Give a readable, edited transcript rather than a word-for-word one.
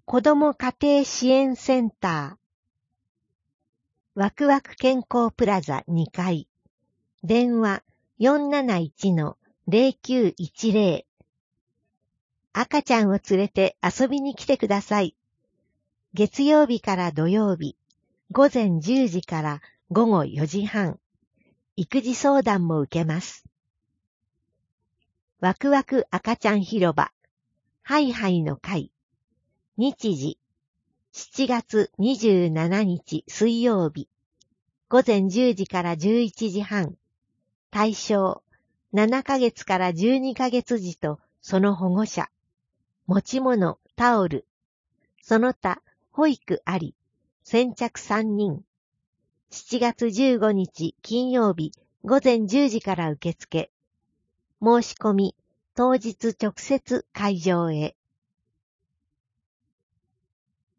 子ども家庭支援センター、ワクワク健康プラザ2階、電話 471-0910。赤ちゃんを連れて遊びに来てください。月曜日から土曜日、午前10時から午後4時半、育児相談も受けます。ワクワク赤ちゃん広場、ハイハイの会、日時、7月27日水曜日、午前10時から11時半、対象、7ヶ月から12ヶ月児とその保護者、持ち物、タオル、その他、保育あり、先着3人、7月15日金曜日午前10時から受付、申し込み、当日直接会場へ。